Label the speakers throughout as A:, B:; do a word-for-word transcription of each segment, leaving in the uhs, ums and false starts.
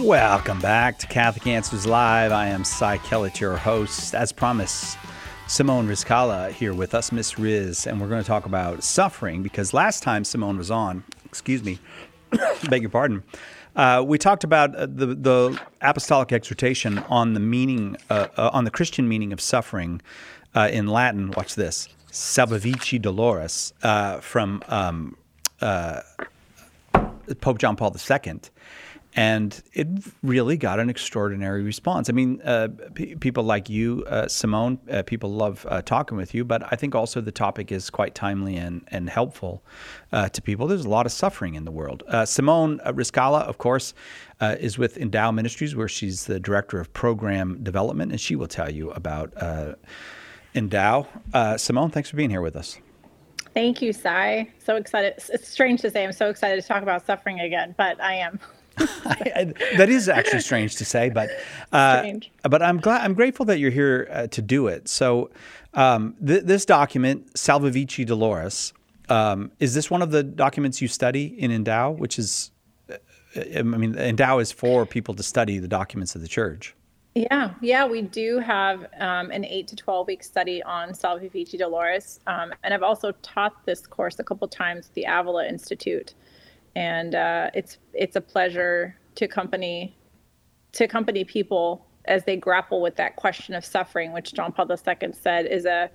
A: Welcome back to Catholic Answers Live. I am Cy Kellett, your host. As promised, Simone Rizkallah here with us, Miss Riz, and we're going to talk about suffering because last time Simone was on, excuse me, beg your pardon, uh, we talked about uh, the the apostolic exhortation on the meaning, uh, uh, on the Christian meaning of suffering uh, in Latin. Watch this, Salvavici Doloris, uh, from um, uh, Pope John Paul the Second. And it really got an extraordinary response. I mean, uh, p- people like you, uh, Simone, uh, people love uh, talking with you, but I think also the topic is quite timely and, and helpful uh, to people. There's a lot of suffering in the world. Uh, Simone Rizkallah, of course, uh, is with Endow Ministries, where she's the director of program development, and she will tell you about uh, Endow. Uh, Simone, thanks for being here with us.
B: Thank you, Cy. So excited. It's strange to say I'm so excited to talk about suffering again, but I am.
A: I, I, that is actually strange to say, but uh,
B: strange.
A: but I'm glad, I'm grateful that you're here uh, to do it. So, um, th- this document, Salvavici Doloris, um, is this one of the documents you study in Endow? Which is, uh, I mean, Endow is for people to study the documents of the Church.
B: Yeah, yeah, we do have um, an eight to twelve week study on Salvavici Doloris, um, and I've also taught this course a couple times at the Avila Institute. And uh, it's it's a pleasure to accompany to accompany people as they grapple with that question of suffering, which John Paul the Second said is a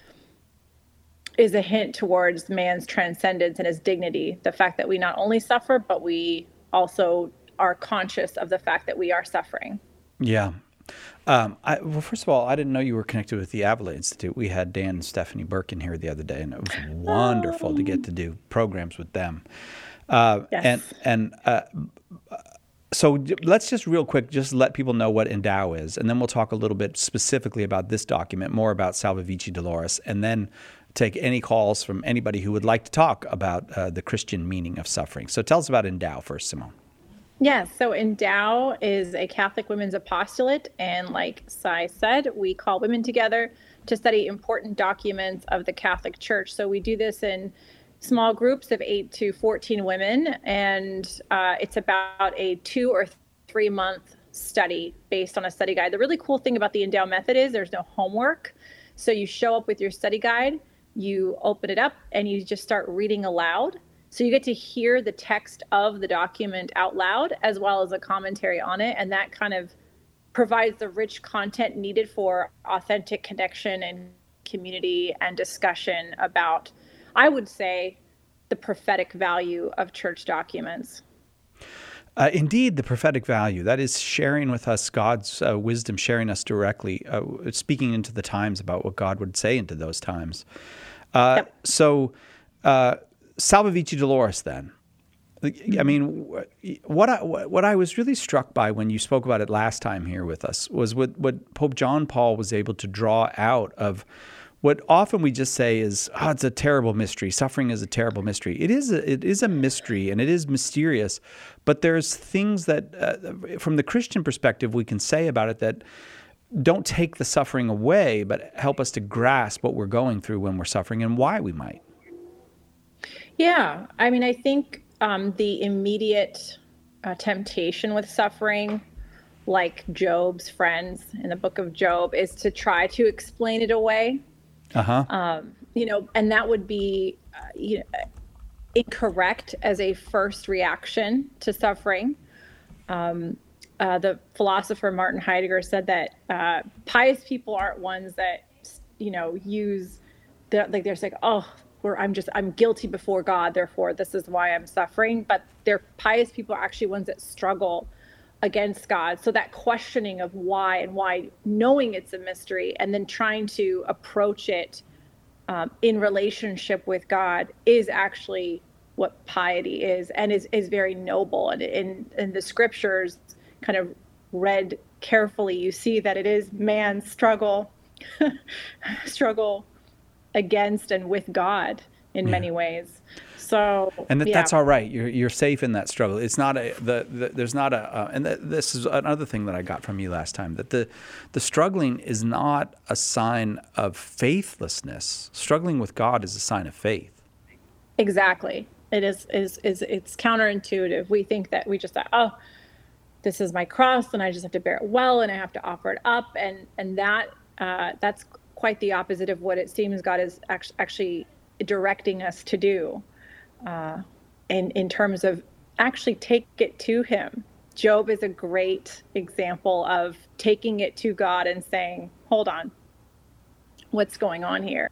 B: is a hint towards man's transcendence and his dignity. The fact that we not only suffer, but we also are conscious of the fact that we are suffering.
A: Yeah. Um, I, well, first of all, I didn't know you were connected with the Avila Institute. We had Dan and Stephanie Burke in here the other day, and it was wonderful um, to get to do programs with them. Uh,
B: yes.
A: And and uh, so let's just real quick just let people know what Endow is, and then we'll talk a little bit specifically about this document, more about Salvavici Doloris, and then take any calls from anybody who would like to talk about uh, the Christian meaning of suffering. So tell us about Endow first, Simone.
B: Yes, yeah, so Endow is a Catholic women's apostolate, and like Cy said, we call women together to study important documents of the Catholic Church. So we do this in small groups of eight to fourteen women, and uh, it's about a two or three month study based on a study guide. The really cool thing about the Endow method is there's no homework. So you show up with your study guide, you open it up, and you just start reading aloud. So you get to hear the text of the document out loud, as well as a commentary on it. And that kind of provides the rich content needed for authentic connection and community and discussion about, I would say, the prophetic value of church documents.
A: Uh, indeed, the prophetic value, that is sharing with us God's uh, wisdom, sharing us directly, uh, speaking into the times about what God would say into those times. Uh,
B: Yep.
A: So, uh, Salvavici Doloris, then. I mean, what I, what I was really struck by when you spoke about it last time here with us was what, what Pope John Paul was able to draw out of what often we just say is, oh, it's a terrible mystery. Suffering is a terrible mystery. It is a, it is a mystery, and it is mysterious. But there's things that, uh, from the Christian perspective, we can say about it that don't take the suffering away, but help us to grasp what we're going through when we're suffering and why we might.
B: Yeah, I mean, I think um, the immediate uh, temptation with suffering, like Job's friends in the book of Job, is to try to explain it away.
A: Uh-huh.
B: Um, you know, and that would be uh, you know, incorrect as a first reaction to suffering. Um, uh, the philosopher Martin Heidegger said that uh, pious people aren't ones that, you know, use the, like they're like, oh, where I'm just, I'm guilty before God, therefore this is why I'm suffering. But they're pious people are actually ones that struggle against God. So that questioning of why and why, knowing it's a mystery and then trying to approach it um, in relationship with God is actually what piety is, and is, is very noble. And in, in the scriptures kind of read carefully, you see that it is man's struggle, struggle against and with God in yeah. many ways. So,
A: and that,
B: yeah.
A: that's all right. You're you're safe in that struggle. It's not a the, the there's not a uh, and th- this is another thing that I got from you last time, that the the struggling is not a sign of faithlessness. Struggling with God is a sign of faith.
B: Exactly. It is is is it's counterintuitive. We think that we just thought, oh, this is my cross and I just have to bear it well and I have to offer it up. And, and that, uh, that's quite the opposite of what it seems God is actually, actually directing us to do, uh, in, in terms of actually take it to him. Job is a great example of taking it to God and saying, hold on, what's going on here?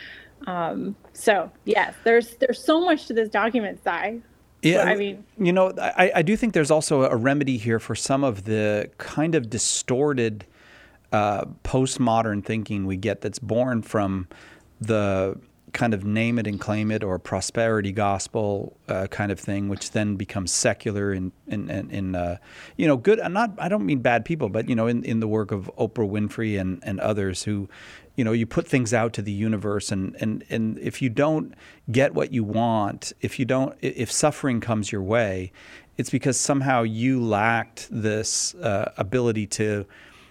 B: Um, so yes, there's, there's so much to this document, Si.
A: Yeah,
B: I mean,
A: you know, I, I do think there's also a remedy here for some of the kind of distorted uh, postmodern thinking we get that's born from the kind of name it and claim it or prosperity gospel uh, kind of thing, which then becomes secular in in in, in uh, you know, good. I'm not. I don't mean bad people, but you know, in, in the work of Oprah Winfrey and, and others who, you know, you put things out to the universe, and, and and if you don't get what you want, if you don't, if suffering comes your way, it's because somehow you lacked this uh, ability to.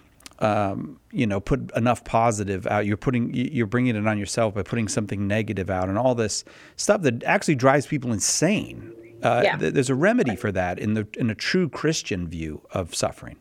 A: Um, you know, put enough positive out. You're putting, you're bringing it on yourself by putting something negative out, and all this stuff that actually drives people insane. Uh,
B: yeah.
A: th- there's a remedy for that in the in a true Christian view of suffering.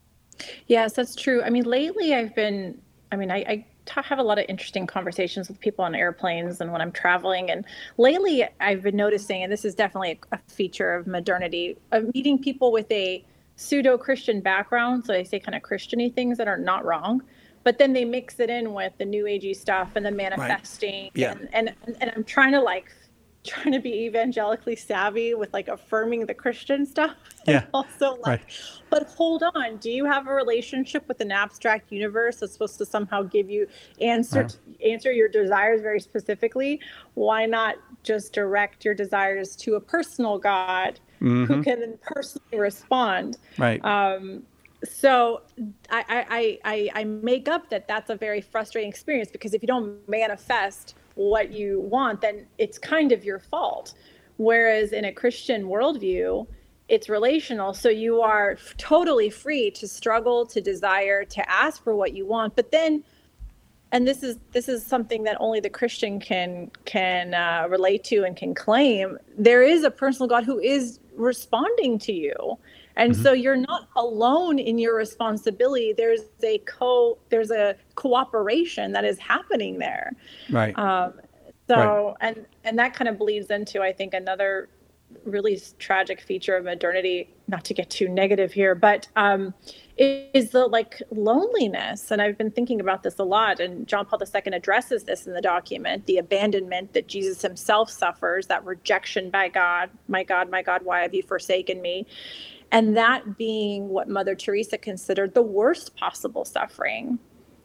B: Yes, that's true. I mean, lately I've been. I mean, I, I t- have a lot of interesting conversations with people on airplanes and when I'm traveling. And lately I've been noticing, and this is definitely a, a feature of modernity, of meeting people with a pseudo-Christian background, so they say kind of Christian-y things that are not wrong, but then they mix it in with the new agey stuff and the manifesting. Right. Yeah. And, and and I'm trying to like trying to be evangelically savvy with like affirming the Christian stuff.
A: Yeah.
B: And also like, right. But hold on, do you have a relationship with an abstract universe that's supposed to somehow give you answer uh-huh. answer your desires very specifically? Why not just direct your desires to a personal God? Mm-hmm. Who can then personally respond?
A: Right.
B: Um, so I, I, I, I make up that that's a very frustrating experience, because if you don't manifest what you want, then it's kind of your fault. Whereas in a Christian worldview, it's relational. So you are totally free to struggle, to desire, to ask for what you want. But then, and this is this is something that only the Christian can can uh, relate to and can claim, there is a personal God who is responding to you. And mm-hmm. so you're not alone in your responsibility. There's a co there's a cooperation that is happening there.
A: Right.
B: Um, so right. and and that kind of bleeds into, I think, another really tragic feature of modernity, not to get too negative here, but um, is the like loneliness. And I've been thinking about this a lot, and John Paul the Second addresses this in the document, the abandonment that Jesus himself suffers, that rejection by God, my God, my God, why have you forsaken me? And that being what Mother Teresa considered the worst possible suffering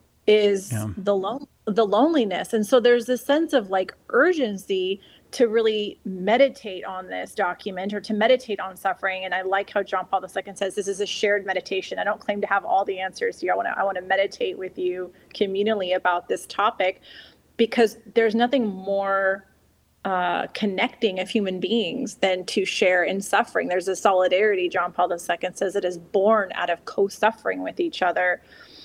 B: is yeah. the lon- the loneliness. And so there's this sense of like urgency to really meditate on this document, or to meditate on suffering. And I like how John Paul the Second says this is a shared meditation. I don't claim to have all the answers here. I want to I want to meditate with you communally about this topic, because there's nothing more uh, connecting of human beings than to share in suffering. There's a solidarity, John Paul the Second says, it is born out of co-suffering with each other.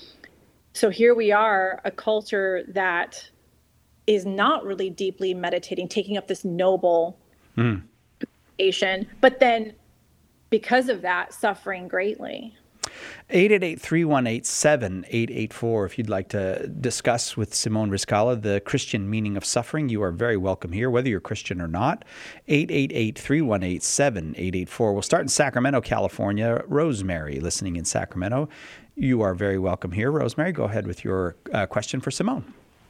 B: So here we are, a culture that is not really deeply meditating, taking up this noble mm. meditation, but then because of that, suffering greatly.
A: eight eight eight, three one eight, seven eight eight four. If you'd like to discuss with Simone Rizkallah the Christian meaning of suffering, you are very welcome here, whether you're Christian or not. eight eight eight, three one eight, seven eight eight four. We'll start in Sacramento, California. Rosemary, listening in Sacramento. You are very welcome here. Rosemary, go ahead with your uh, question for Simone.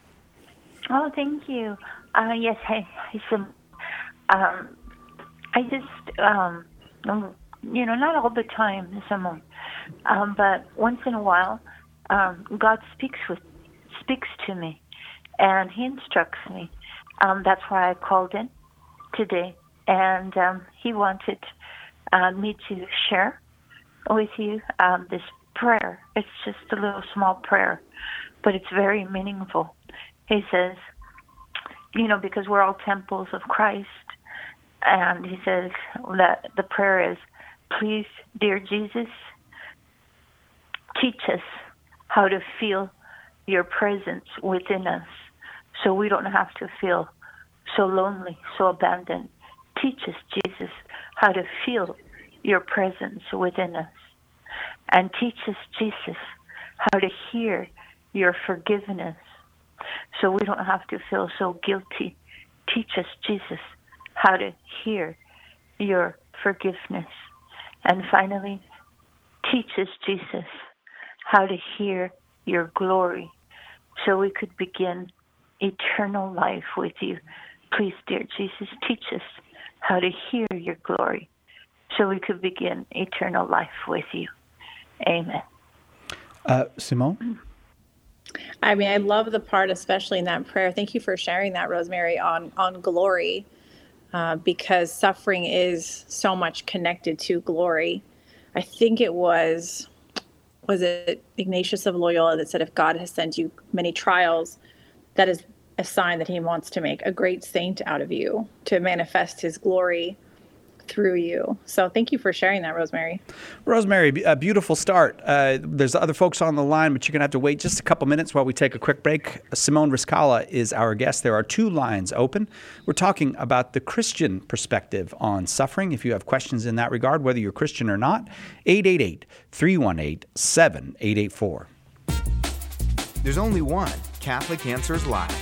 C: Oh, thank you. Uh, yes, hi, hi Simone. Um, I just, um, you know, not all the time, Simone, um, but once in a while, um, God speaks with, speaks to me, and He instructs me. Um, that's why I called in today, and um, He wanted uh, me to share with you um, this prayer. It's just a little small prayer, but it's very meaningful. He says, you know, because we're all temples of Christ, and He says that the prayer is, please, dear Jesus, teach us how to feel your presence within us so we don't have to feel so lonely, so abandoned. Teach us, Jesus, how to feel your presence within us. And teach us, Jesus, how to hear your forgiveness so we don't have to feel so guilty. Teach us, Jesus, how to hear your forgiveness. And finally, teach us, Jesus, how to hear your glory so we could begin eternal life with you. Please, dear Jesus, teach us how to hear your glory so we could begin eternal life with you. Amen.
A: Uh, Simone?
B: I mean, I love the part, especially in that prayer. Thank you for sharing that, Rosemary, on, on glory, uh, because suffering is so much connected to glory. I think it was, was it Ignatius of Loyola that said, if God has sent you many trials, that is a sign that he wants to make a great saint out of you, to manifest his glory through you. So thank you for sharing that, Rosemary.
A: Rosemary, a beautiful start. Uh, there's other folks on the line, but you're going to have to wait just a couple minutes while we take a quick break. Simone Rizkallah is our guest. There are two lines open. We're talking about the Christian perspective on suffering. If you have questions in that regard, whether you're Christian or not, eight eight eight, three one eight, seven eight eight four.
D: There's only one Catholic Answers Live.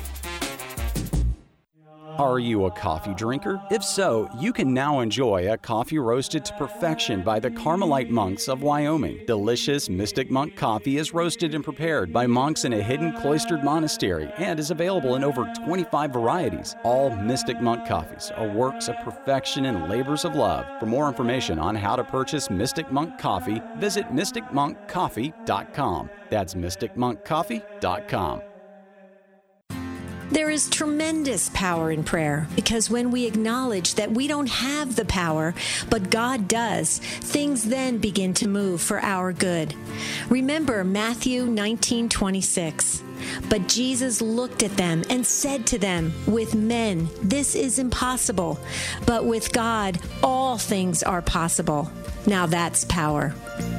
E: Are you a coffee drinker? If so, you can now enjoy a coffee roasted to perfection by the Carmelite monks of Wyoming. Delicious Mystic Monk coffee is roasted and prepared by monks in a hidden cloistered monastery and is available in over twenty-five varieties. All Mystic Monk coffees are works of perfection and labors of love. For more information on how to purchase Mystic Monk coffee, visit mystic monk coffee dot com. That's mystic monk coffee dot com.
F: There is tremendous power in prayer because when we acknowledge that we don't have the power, but God does, things then begin to move for our good. Remember Matthew nineteen twenty-six. But Jesus looked at them and said to them, with men, this is impossible, but with God, all things are possible. Now that's power.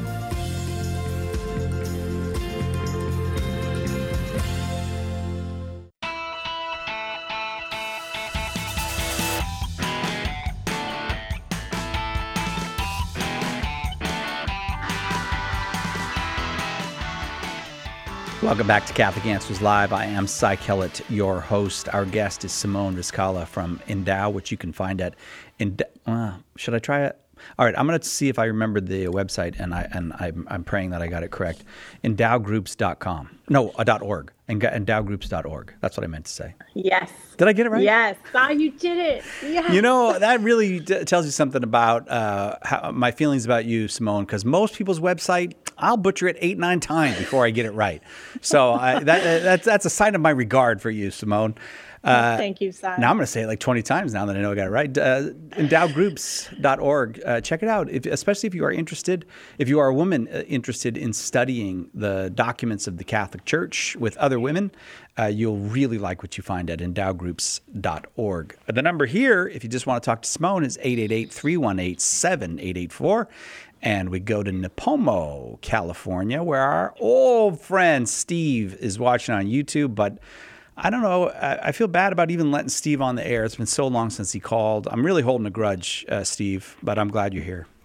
A: Welcome back to Catholic Answers Live. I am Cy Kellett, your host. Our guest is Simone Rizkallah from Endow, which you can find at Endow. Uh, should I try it? All right, I'm going to see if I remember the website, and I and I'm, I'm praying that I got it correct. endow groups dot com. No, uh, .org. endow groups dot org. That's what I meant to say.
B: Yes.
A: Did I get it right?
B: Yes. Ah, you did it. Yes.
A: You know, that really d- tells you something about uh, how, my feelings about you, Simone, because most people's website, I'll butcher it eight, nine times before I get it right. So I, that, that's that's a sign of my regard for you, Simone.
B: Uh, Thank you, Cy.
A: Now I'm going to say it like twenty times now that I know I got it right. Uh, endow groups dot org. Uh, check it out, if, especially if you are interested, if you are a woman uh, interested in studying the documents of the Catholic Church with other women, uh, you'll really like what you find at endow groups dot org. The number here, if you just want to talk to Simone, is eight eight eight, three one eight, seven eight eight four. And we go to Nipomo, California, where our old friend Steve is watching on YouTube, but I don't know. I feel bad about even letting Steve on the air. It's been so long since he called. I'm really holding a grudge, uh, Steve, but I'm glad you're here.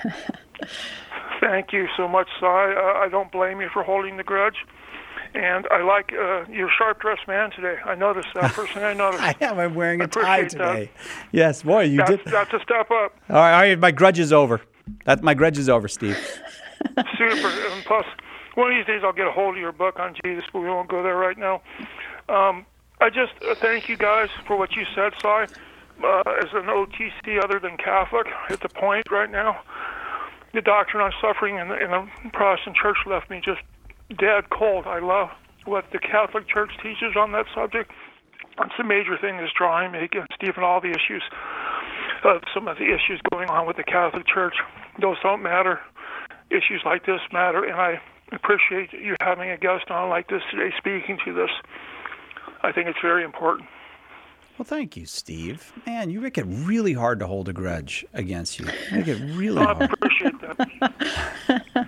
G: Thank you so much, Cy. Uh, I don't blame you for holding the grudge. And I like uh, your sharp-dressed man today. I noticed that. Personally, I noticed.
A: I am. I'm wearing a
G: I
A: tie today.
G: That.
A: Yes, boy, you
G: that's,
A: did.
G: That's a step up.
A: All right, all right, my grudge is over. That my grudge is over, Steve.
G: Super. And plus, one of these days I'll get a hold of your book on Jesus, but we won't go there right now. Um, I just uh, thank you guys for what you said, Cy. Uh, as an O T C other than Catholic, at the point right now, the doctrine on suffering in the, in the Protestant Church left me just dead cold. I love what the Catholic Church teaches on that subject. It's a major thing that's drawing me against even all the issues, uh, some of the issues going on with the Catholic Church. Those don't matter. Issues like this matter, and I appreciate you having a guest on like this today speaking to this. I think it's very important.
A: Well, thank you, Steve. Man, you make it really hard to hold a grudge against you. You make it really hard.
G: I appreciate that.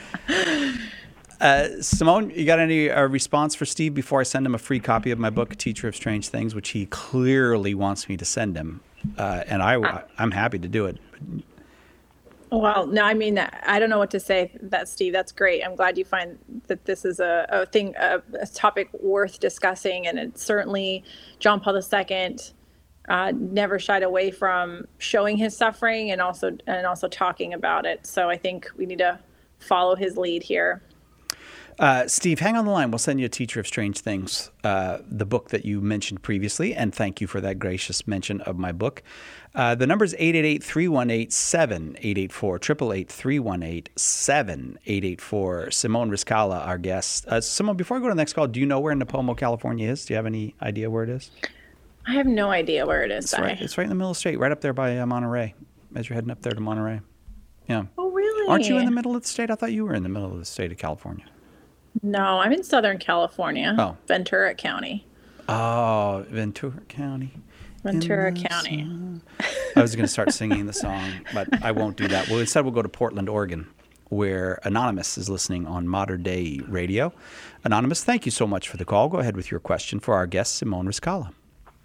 A: uh, Simone, you got any uh, response for Steve before I send him a free copy of my book, Teacher of Strange Things, which he clearly wants me to send him? Uh, and I, I'm happy to do it.
B: Well, no, I mean, I don't know what to say. That, Steve, that's great. I'm glad you find that this is a, a thing, a, a topic worth discussing, and it's certainly John Paul the Second uh, never shied away from showing his suffering and also and also talking about it. So I think we need to follow his lead here.
A: Uh, Steve, hang on the line. We'll send you a Teacher of Strange Things, uh, the book that you mentioned previously, and thank you for that gracious mention of my book. Uh, the number is eight eight eight, three one eight, seven eight eight four, eight eight eight, three one eight, seven eight eight four. Simone Rizkallah, our guest. Uh, Simone, before I go to the next call, do you know where Nipomo, California is? Do you have any idea where it is?
B: I have no idea where it is.
A: It's right, it's right in the middle of the state, right up there by uh, Monterey, as you're heading up there to Monterey. Yeah.
B: Oh, really?
A: Aren't you in the middle of the state? I thought you were in the middle of the state of California.
B: No, I'm in Southern California.
A: Oh.
B: Ventura County.
A: Oh, Ventura County.
B: Ventura County.
A: Sun. I was going to start singing the song, but I won't do that. Well, instead we'll go to Portland, Oregon, where Anonymous is listening on Modern Day Radio. Anonymous, thank you so much for the call. Go ahead with your question for our guest, Simone Rizkallah.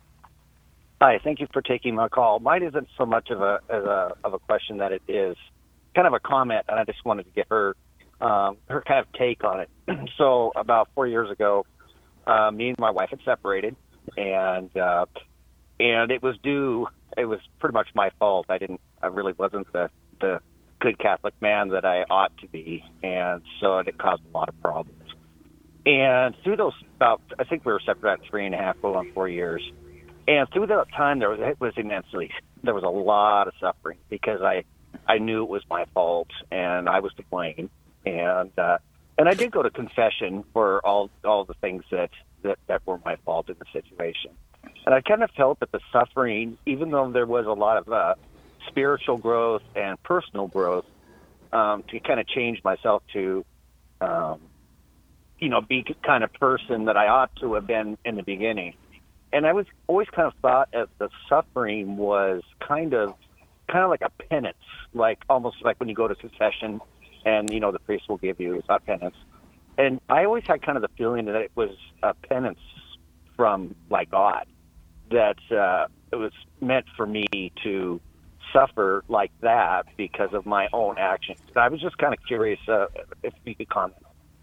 H: Hi, thank you for taking my call. Mine isn't so much of a, as a of a question that it is kind of a comment, and I just wanted to get her um, her kind of take on it. So about four years ago, uh, me and my wife had separated, and uh, and it was due. It was pretty much my fault. I didn't. I really wasn't the the good Catholic man that I ought to be, and so it caused a lot of problems. And through those about, I think we were separated three and a half, going on four years. And through that time, there was it was immensely. There was a lot of suffering because I, I knew it was my fault and I was to blame. And uh, and I did go to confession for all all the things that, that, that were my fault in the situation. And I kind of felt that the suffering, even though there was a lot of uh, spiritual growth and personal growth, um, to kind of change myself to, um, you know, be the kind of person that I ought to have been in the beginning. And I was always kind of thought of the suffering was kind of, kind of like a penance, like almost like when you go to confession and, you know, the priest will give you a penance. And I always had kind of the feeling that it was a penance from like God, that uh, it was meant for me to suffer like that because of my own actions. I was just kind of curious uh, if you could comment.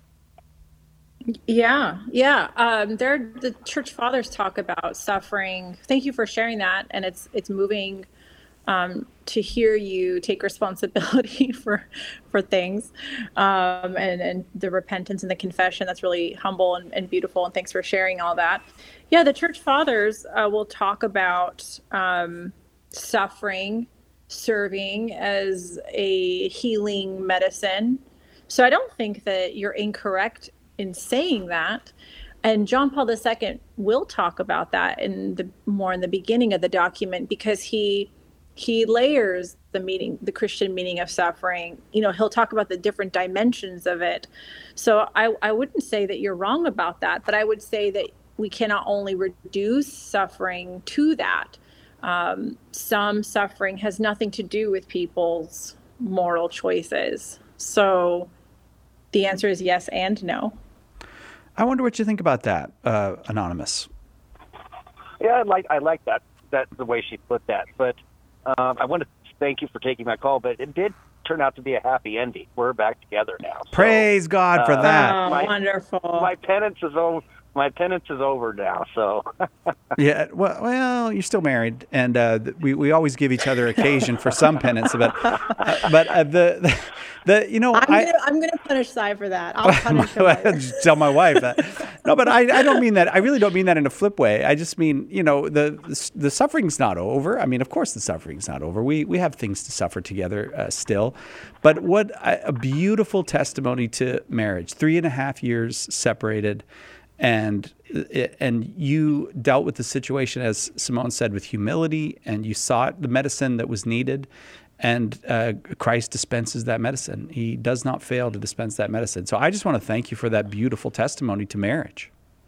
B: Yeah, yeah. Um, there, the church fathers talk about suffering. Thank you for sharing that, and it's it's moving um, to hear you take responsibility for for things, um, and and the repentance and the confession. That's really humble and, and beautiful. And thanks for sharing all that. Yeah, the church fathers uh, will talk about um, suffering, serving as a healing medicine. So I don't think that you're incorrect in saying that. And John Paul the Second will talk about that in the more in the beginning of the document, because he he layers the meaning, the Christian meaning of suffering. You know, he'll talk about the different dimensions of it. So I, I wouldn't say that you're wrong about that, but I would say that we cannot only reduce suffering to that. Um, some suffering has nothing to do with people's moral choices. So the answer is yes and no.
A: I wonder what you think about that, uh, Anonymous.
H: Yeah, I like I like that that the way she put that. But um, I want to thank you for taking my call. But it did turn out to be a happy ending. We're back together now. So,
A: Praise God for
H: uh,
A: that.
B: Oh,
H: my,
B: wonderful.
H: My penance is over. My penance is over now. So.
A: Yeah, well, well, you're still married, and uh, we we always give each other occasion for some penance. But uh, but uh, the, the the you know
B: I'm
A: I.
B: gonna, I'm gonna punish Cy for that. I'll punish him later.
A: Just tell my wife that. No, but I, I don't mean that. I really don't mean that in a flip way. I just mean, you know, the the, the suffering's not over. I mean, of course the suffering's not over. We we have things to suffer together uh, still. But what a, a beautiful testimony to marriage. Three and a half years separated. And and you dealt with the situation, as Simone said, with humility, and you sought the medicine that was needed, and uh, Christ dispenses that medicine. He does not fail to dispense that medicine. So I just want to thank you for that beautiful testimony to marriage.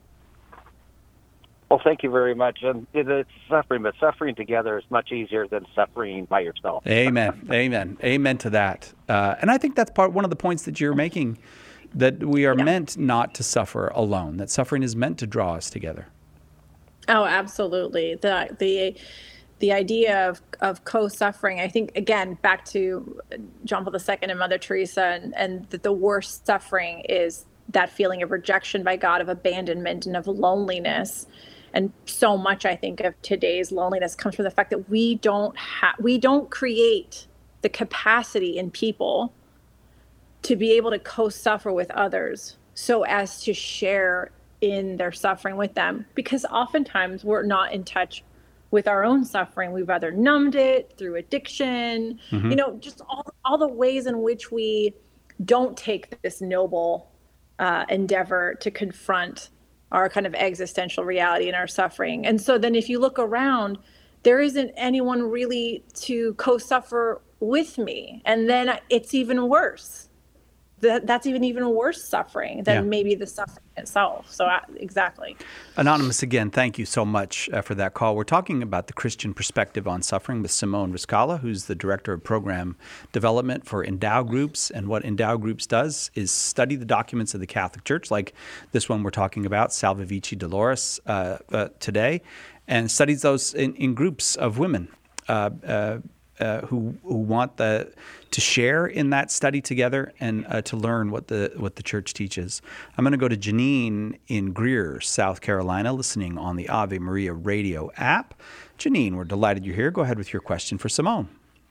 H: Well, thank you very much. And it's suffering, but suffering together is much easier than suffering by yourself.
A: Amen. Amen. Amen to that. Uh, and I think that's part one of the points that you're making, that we are yeah. meant not to suffer alone, that suffering is meant to draw us together.
B: Oh, absolutely. The the the idea of, of co-suffering, I think, again, back to John Paul the Second and Mother Teresa, and, and that the worst suffering is that feeling of rejection by God, of abandonment, and of loneliness. And so much, I think, of today's loneliness comes from the fact that we don't have, we don't create the capacity in people to be able to co-suffer with others so as to share in their suffering with them. Because oftentimes we're not in touch with our own suffering. We've either numbed it through addiction, mm-hmm. you know, just all, all the ways in which we don't take this noble uh, endeavor to confront our kind of existential reality and our suffering. And so then if you look around, there isn't anyone really to co-suffer with me. And then it's even worse. That, that's even even worse suffering than yeah. maybe the suffering itself. So uh, exactly.
A: Anonymous, again, thank you so much uh, for that call. We're talking about the Christian perspective on suffering with Simone Rizkallah, who's the Director of Program Development for Endow Groups. And what Endow Groups does is study the documents of the Catholic Church, like this one we're talking about, Salve Vici Dolores, uh, uh, today, and studies those in, in groups of women uh, uh, uh, who who want the to share in that study together and uh, to learn what the what the church teaches. I'm going to go to Janine in Greer, South Carolina, listening on the Ave Maria radio app. Janine, we're delighted you're here. Go ahead with your question for Simone.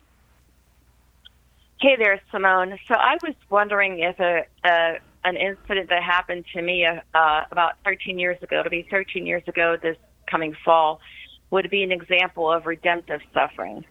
I: Hey there, Simone. So I was wondering if a, a an incident that happened to me uh, about thirteen years ago, to be thirteen years ago this coming fall, would be an example of redemptive suffering.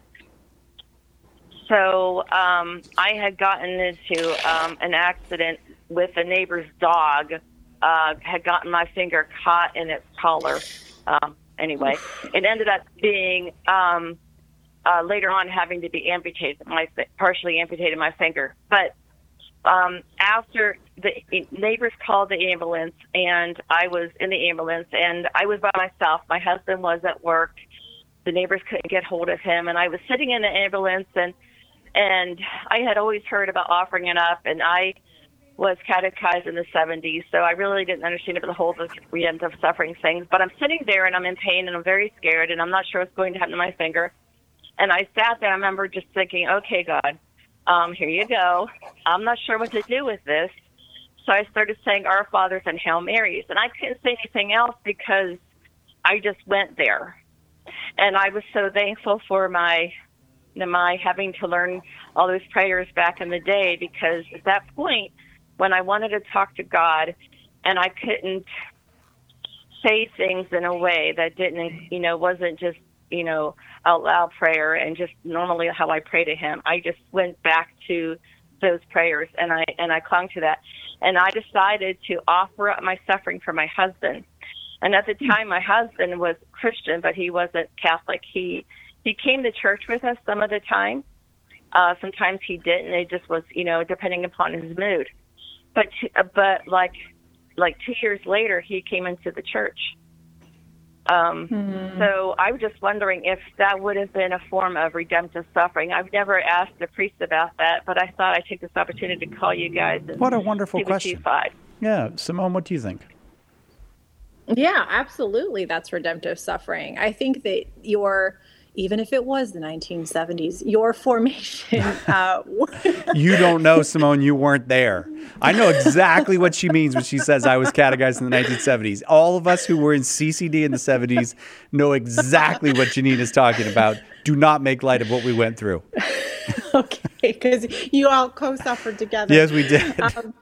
I: So um, I had gotten into um, an accident with a neighbor's dog, uh, had gotten my finger caught in its collar. Um, anyway, it ended up being um, uh, later on having to be amputated, my partially amputated my finger. But um, after the neighbors called the ambulance, and I was in the ambulance, and I was by myself. My husband was at work. The neighbors couldn't get hold of him, and I was sitting in the ambulance, and And I had always heard about offering it up, and I was catechized in the seventies, so I really didn't understand the whole redemptive suffering things. But I'm sitting there, and I'm in pain, and I'm very scared, and I'm not sure what's going to happen to my finger. And I sat there, I remember just thinking, okay, God, um, here you go. I'm not sure what to do with this. So I started saying Our Fathers and Hail Marys, and I couldn't say anything else because I just went there. And I was so thankful for my... my having to learn all those prayers back in the day, because at that point when I wanted to talk to God and I couldn't say things in a way that didn't, you know, wasn't just, you know, out loud prayer and just normally how I pray to him, I just went back to those prayers and I, and I clung to that. And I decided to offer up my suffering for my husband. And at the time my husband was Christian, but he wasn't Catholic. He, He came to church with us some of the time. Uh, sometimes he didn't. It just was, you know, depending upon his mood. But but like like two years later, he came into the church. Um, mm-hmm. So I was just wondering if that would have been a form of redemptive suffering. I've never asked the priest about that, but I thought I'd take this opportunity to call you guys. And
A: what a wonderful question. Yeah, Simone, what do you think?
B: Yeah, absolutely. That's redemptive suffering. I think that your... even if it was the nineteen seventies, your formation... Uh,
A: you don't know, Simone, you weren't there. I know exactly what she means when she says I was catechized in the nineteen seventies. All of us who were in C C D in the seventies know exactly what Janine is talking about. Do not make light of what we went through.
B: Okay, because you all co-suffered together.
A: Yes, we did. Um,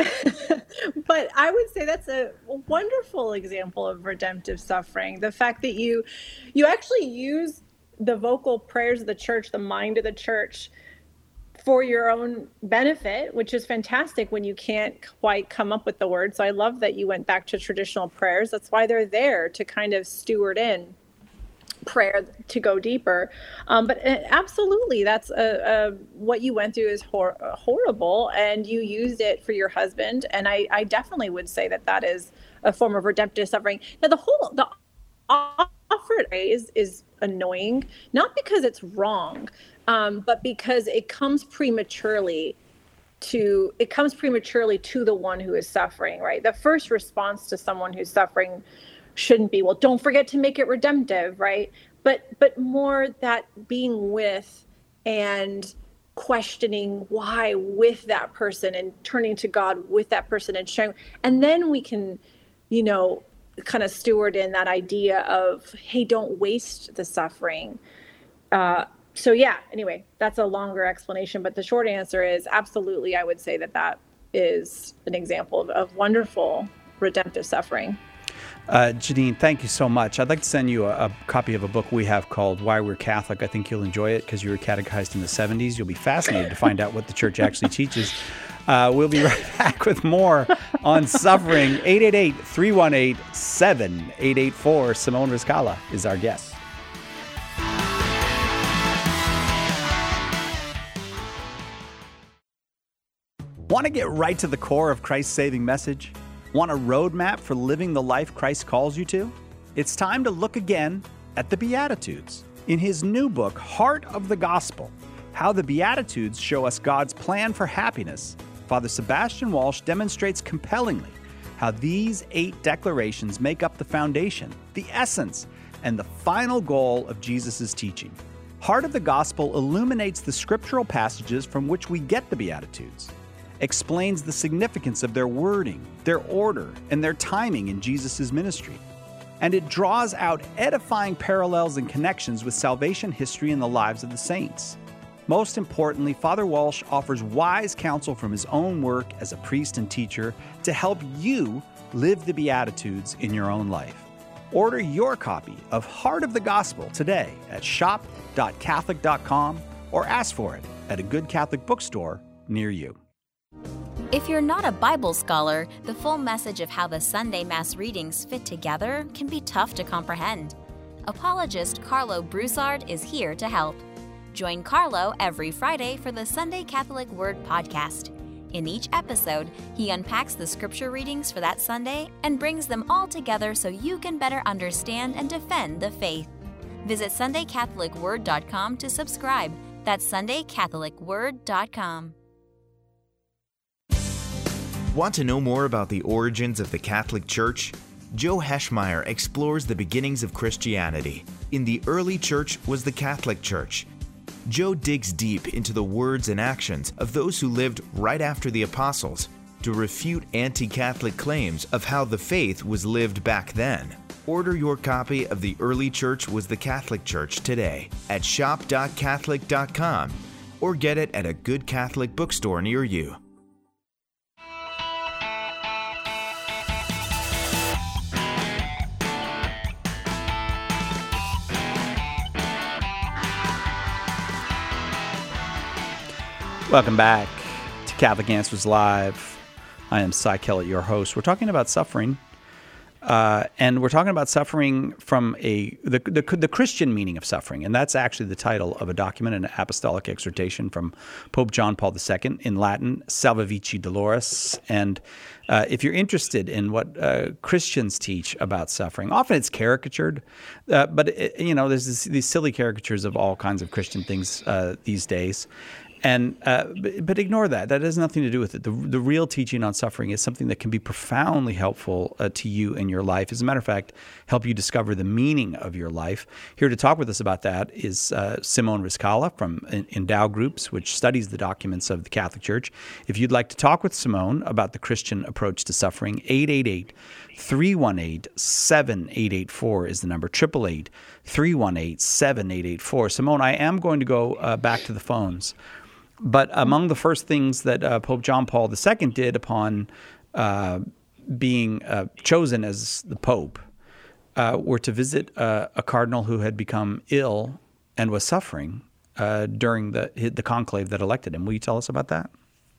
B: but I would say that's a wonderful example of redemptive suffering. The fact that you you actually use the vocal prayers of the church, the mind of the church, for your own benefit, which is fantastic when you can't quite come up with the words. So I love that you went back to traditional prayers. That's why they're there, to kind of steward in prayer to go deeper. Um, but absolutely, that's a, a, what you went through is hor- horrible, and you used it for your husband. And I, I definitely would say that that is a form of redemptive suffering. Now, the whole the offered is is annoying, not because it's wrong, um, but because it comes prematurely to it comes prematurely to the one who is suffering, right? The first response to someone who's suffering shouldn't be, well, don't forget to make it redemptive, right? but but more that being with and questioning why with that person and turning to God with that person and sharing. And then we can, you know, kind of steward in that idea of, hey, don't waste the suffering. Uh, so yeah, anyway, that's a longer explanation, but the short answer is absolutely. I would say that that is an example of, of wonderful redemptive suffering.
A: Uh, Janine, thank you so much. I'd like to send you a, a copy of a book we have called Why We're Catholic. I think you'll enjoy it because you were catechized in the seventies. You'll be fascinated to find out what the church actually teaches. Uh, we'll be right back with more on suffering. eight eight eight, three one eight, seven eight eight four. Simone Rizkallah is our guest. Want to get right to the core of Christ's saving message? Want a roadmap for living the life Christ calls you to? It's time to look again at the Beatitudes. In his new book, Heart of the Gospel, How the Beatitudes Show Us God's Plan for Happiness, Father Sebastian Walsh demonstrates compellingly how these eight declarations make up the foundation, the essence, and the final goal of Jesus' teaching. Heart of the Gospel illuminates the scriptural passages from which we get the Beatitudes, explains the significance of their wording, their order, and their timing in Jesus' ministry. And it draws out edifying parallels and connections with salvation history and the lives of the saints. Most importantly, Father Walsh offers wise counsel from his own work as a priest and teacher to help you live the Beatitudes in your own life. Order your copy of Heart of the Gospel today at shop dot catholic dot com or ask for it at a good Catholic bookstore near you.
J: If you're not a Bible scholar, the full message of how the Sunday Mass readings fit together can be tough to comprehend. Apologist Carlo Broussard is here to help. Join Carlo every Friday for the Sunday Catholic Word podcast. In each episode, he unpacks the scripture readings for that Sunday and brings them all together so you can better understand and defend the faith. Visit sunday catholic word dot com to subscribe. That's sunday catholic word dot com.
D: Want to know more about the origins of the Catholic Church? Joe Heschmeyer explores the beginnings of Christianity. In the early church was the Catholic Church. Joe digs deep into the words and actions of those who lived right after the apostles to refute anti-Catholic claims of how the faith was lived back then. Order your copy of The Early Church Was the Catholic Church today at shop dot catholic dot com or get it at a good Catholic bookstore near you.
A: Welcome back to Catholic Answers Live. I am Cy Kellett, your host. We're talking about suffering, uh, and we're talking about suffering from a the, the the Christian meaning of suffering, and that's actually the title of a document, an apostolic exhortation from Pope John Paul the Second in Latin, Salvavici Doloris. And uh, if you're interested in what uh, Christians teach about suffering, often it's caricatured, uh, but it, you know, there's this, these silly caricatures of all kinds of Christian things uh, these days. And uh, but, but ignore that. That has nothing to do with it. The, the real teaching on suffering is something that can be profoundly helpful uh, to you in your life. As a matter of fact, help you discover the meaning of your life. Here to talk with us about that is uh, Simone Rizkallah from Endow Groups, which studies the documents of the Catholic Church. If you'd like to talk with Simone about the Christian approach to suffering, eight eight eight, three one eight, seven eight eight four is the number, eight eight eight, three one eight, seven eight eight four. Simone, I am going to go uh, back to the phones. But among the first things that uh, Pope John Paul the Second did upon uh, being uh, chosen as the Pope uh, were to visit uh, a cardinal who had become ill and was suffering uh, during the the conclave that elected him. Will you tell us about that?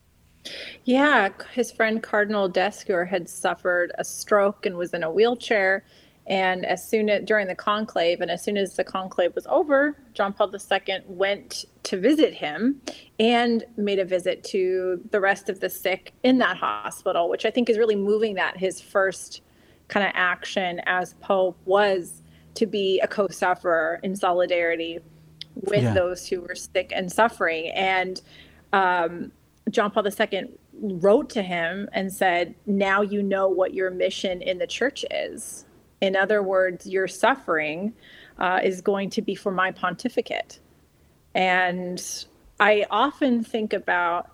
B: Yeah, his friend Cardinal Descour had suffered a stroke and was in a wheelchair. And as soon as during the conclave, and as soon as the conclave was over, John Paul the Second went to visit him and made a visit to the rest of the sick in that hospital, which I think is really moving that his first kind of action as Pope was to be a co-sufferer in solidarity with yeah. those who were sick and suffering. And um, John Paul the Second wrote to him and said, now you know what your mission in the church is. In other words, your suffering uh, is going to be for my pontificate. And I often think about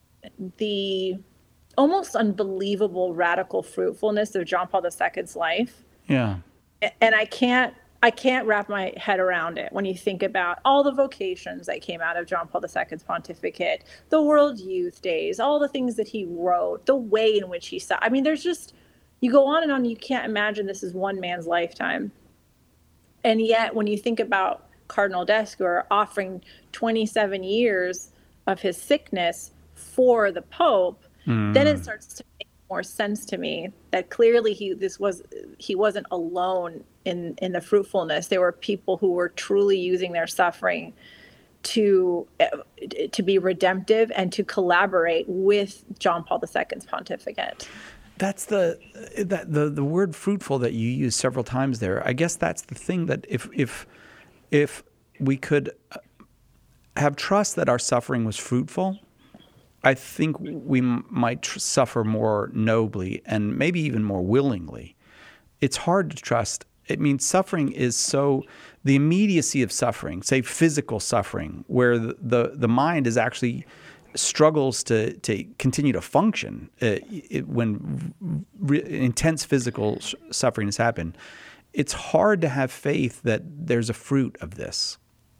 B: the almost unbelievable radical fruitfulness of John Paul the Second's life.
A: Yeah.
B: And I can't I can't wrap my head around it when you think about all the vocations that came out of John Paul the Second's pontificate, the World Youth Days, all the things that he wrote, the way in which he saw. I mean, there's just, you go on and on, you can't imagine this is one man's lifetime. And yet, when you think about Cardinal Desker offering twenty-seven years of his sickness for the Pope, mm. then it starts to make more sense to me that clearly he this was he wasn't alone in in the fruitfulness. There were people who were truly using their suffering to to be redemptive and to collaborate with John Paul the Second's pontificate.
A: That's the that the the word fruitful that you use several times there. I guess that's the thing, that if if if we could have trust that our suffering was fruitful, I think we might tr- suffer more nobly and maybe even more willingly. It's hard to trust. It means suffering is so, the immediacy of suffering, say physical suffering, where the, the, the mind is actually struggles to, to continue to function uh, it, when re- intense physical sh- suffering has happened. It's hard to have faith that there's a fruit of this.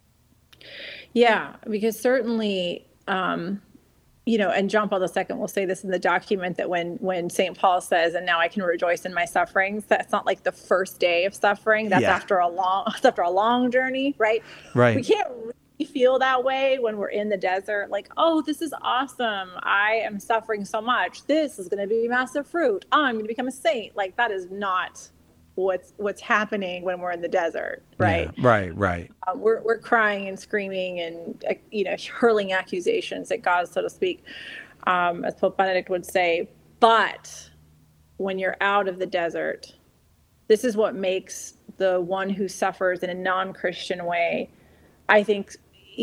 B: Yeah, because certainly, um, you know, and John Paul the Second will say this in the document, that when when Saint Paul says, "And now I can rejoice in my sufferings," that's not like the first day of suffering. That's
A: yeah.
B: after a long, that's after a long journey, right?
A: Right.
B: We can't really feel that way when we're in the desert. Like, oh, this is awesome. I am suffering so much. This is going to be massive fruit. I'm going to become a saint. Like, that is not what's what's happening when we're in the desert, right?
A: Yeah, right, right.
B: Uh, we're we're crying and screaming and uh, you know hurling accusations at God, so to speak, um, as Pope Benedict would say. But when you're out of the desert, this is what makes the one who suffers in a non-Christian way, I think,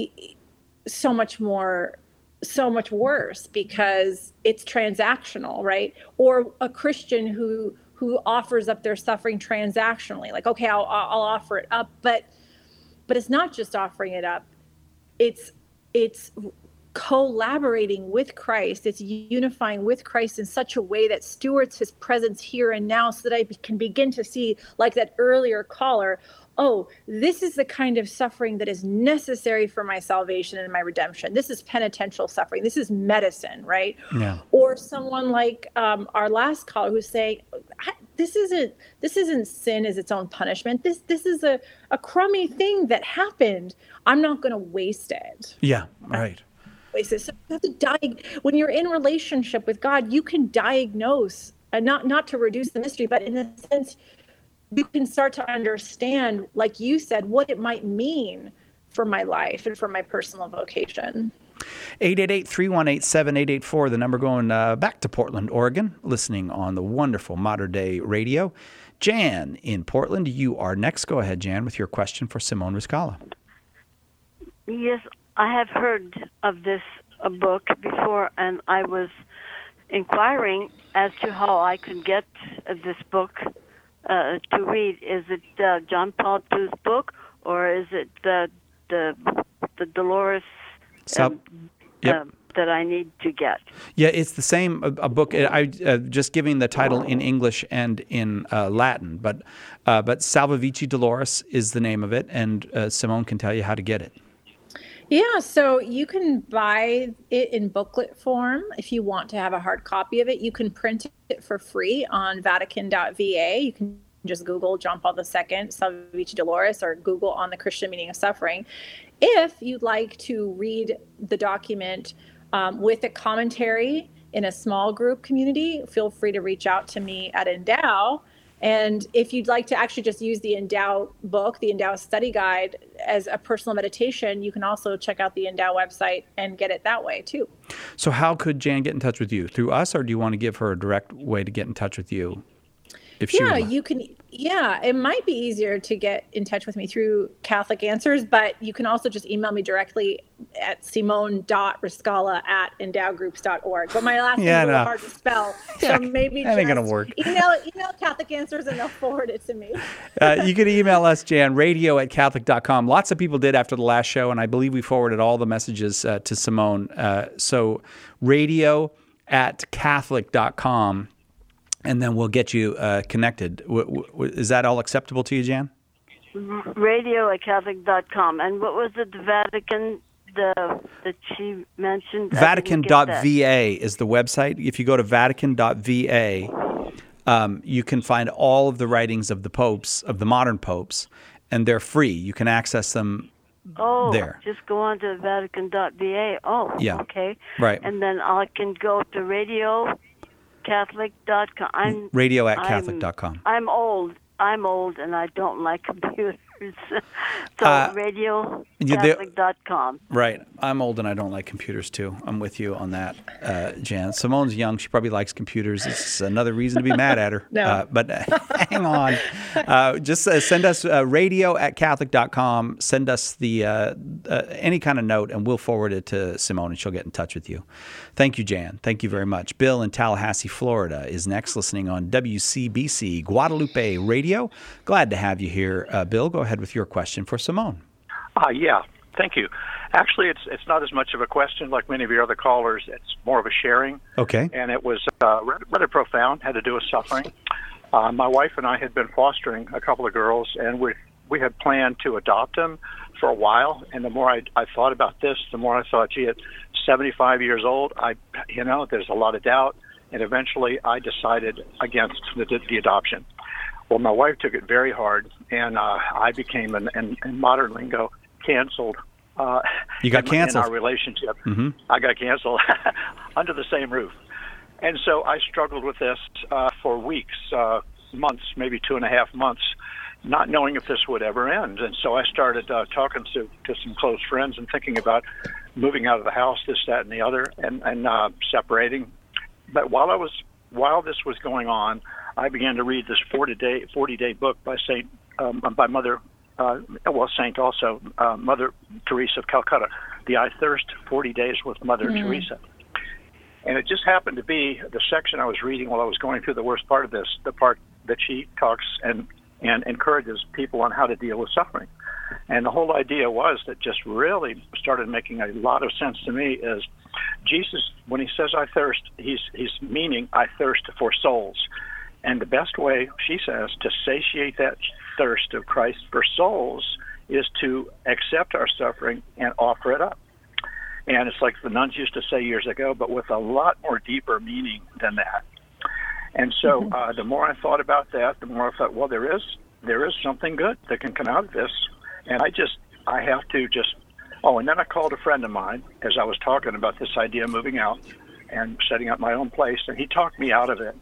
B: so much more, so much worse, because it's transactional, right? Or a Christian who who offers up their suffering transactionally, like, okay, I'll, I'll offer it up, but but it's not just offering it up. It's it's collaborating with Christ. It's unifying with Christ in such a way that stewards his presence here and now, so that I can begin to see, like that earlier caller, oh, this is the kind of suffering that is necessary for my salvation and my redemption. This is penitential suffering. This is medicine, right?
A: Yeah.
B: Or someone like um, our last caller who's saying, this isn't this isn't sin as its own punishment. This this is a, a crummy thing that happened. I'm not going to waste it.
A: Yeah, right.
B: Waste it. So you have to diag- when you're in relationship with God, you can diagnose, and not not to reduce the mystery, but in a sense, you can start to understand, like you said, what it might mean for my life and for my personal vocation.
A: eight eight eight, three one eight, seven eight eight four, the number going uh, back to Portland, Oregon, listening on the wonderful Mater Dei Radio. Jan in Portland, you are next. Go ahead, Jan, with your question for Simone Rizkallah.
K: Yes, I have heard of this uh, book before, and I was inquiring as to how I could get uh, this book Uh, to read. Is it uh, John Paul the Second's book, or is it the the the Dolores
A: so,
K: um,
A: yep.
K: uh, that I need to get?
A: Yeah, it's the same a, a book. I uh, just giving the title in English and in uh, Latin, but uh, but Salvavici Dolores is the name of it, and uh, Simone can tell you how to get it.
B: Yeah, so you can buy it in booklet form if you want to have a hard copy of it. You can print it for free on Vatican dot V A. You can just Google John Paul the Second, Salvavici Dolores, or Google on the Christian meaning of suffering. If you'd like to read the document um, with a commentary in a small group community, feel free to reach out to me at Endow. And if you'd like to actually just use the Endow book, the Endow study guide, as a personal meditation, you can also check out the Endow website and get it that way too.
A: So how could Jan get in touch with you? Through us, or do you want to give her a direct way to get in touch with you? If she
B: yeah,
A: would.
B: you can. Yeah, it might be easier to get in touch with me through Catholic Answers, but you can also just email me directly at simone dot riscala at endow groups dot org. But my last
A: Yeah,
B: name is a little
A: no.
B: hard to spell,
A: Yeah,
B: so maybe
A: that ain't
B: just
A: gonna work.
B: email email Catholic Answers and they'll forward it to me.
A: Uh, you can email us, Jan, radio at catholic dot com. Lots of people did after the last show, and I believe we forwarded all the messages uh, to Simone. Uh, so radio at catholic dot com, and then we'll get you uh, connected. W- w- is that all acceptable to you, Jan?
K: Radio at catholic dot com. And what was it, the Vatican, the that she mentioned?
A: Vatican dot V A is the website. If you go to Vatican dot V A, um, you can find all of the writings of the popes, of the modern popes, and they're free. You can access them
K: oh,
A: there.
K: Just go on to Vatican dot V A. Oh,
A: Yeah.
K: okay.
A: Right.
K: And then I can go to radio catholic dot com. I'm,
A: radio at
K: I'm-
A: catholic dot com.
K: I'm old. I'm old, and I don't like computers. so
A: Uh,
K: radio
A: yeah, they-
K: catholic dot com.
A: Right. I'm old and I don't like computers too. I'm with you on that, uh, Jan. Simone's young. She probably likes computers. It's another reason to be mad at her.
B: No.
A: Uh, but uh, hang on. Uh, just uh, send us uh, radio at catholic dot com. Send us the uh, uh, any kind of note and we'll forward it to Simone and she'll get in touch with you. Thank you, Jan. Thank you very much. Bill in Tallahassee, Florida is next, listening on W C B C Guadalupe Radio. Glad to have you here, uh, Bill. Go ahead with your question for Simone.
L: Uh, yeah, thank you. Actually, it's it's not as much of a question like many of your other callers. It's more of a sharing.
A: Okay.
L: And it was uh, rather, rather profound, had to do with suffering. Uh, my wife and I had been fostering a couple of girls, and we we had planned to adopt them for a while. And the more I, I thought about this, the more I thought, gee, at seventy-five years old, I, you know, there's a lot of doubt. And eventually I decided against the, the adoption. Well, my wife took it very hard, and uh, I became, in, in, in modern lingo, canceled. Uh,
A: You got
L: in,
A: canceled.
L: in our relationship.
A: Mm-hmm.
L: I got canceled under the same roof. And so I struggled with this uh, for weeks, uh, months, maybe two and a half months, not knowing if this would ever end. And so I started uh, talking to, to some close friends and thinking about moving out of the house, this, that, and the other, and, and uh, separating. But while I was while this was going on, I began to read this forty day forty day book by Saint um, by Mother uh, well Saint also uh, Mother Teresa of Calcutta, the I Thirst forty Days with Mother
B: Mm-hmm.
L: Teresa. And it just happened to be the section I was reading while I was going through the worst part of this, the part that she talks and and encourages people on how to deal with suffering. And the whole idea was that just really started making a lot of sense to me is Jesus, when he says I thirst, he's he's meaning I thirst for souls. And the best way, she says, to satiate that thirst of Christ for souls is to accept our suffering and offer it up. And it's like the nuns used to say years ago, but with a lot more deeper meaning than that. And so uh, the more I thought about that, the more I thought, well, there is there is something good that can come out of this. And I just, I have to just, oh, and then I called a friend of mine as I was talking about this idea of moving out and setting up my own place, and he talked me out of it.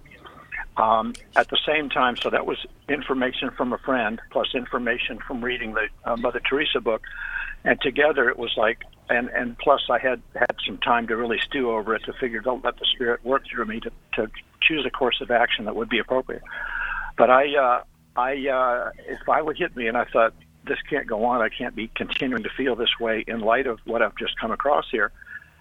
L: Um, at the same time, so that was information from a friend plus information from reading the uh, Mother Teresa book. And together it was like, and, and plus I had had some time to really stew over it to figure, don't let the Spirit work through me to, to choose a course of action that would be appropriate. But I, uh, I, uh, it finally hit me, and I thought, this can't go on. I can't be continuing to feel this way in light of what I've just come across here.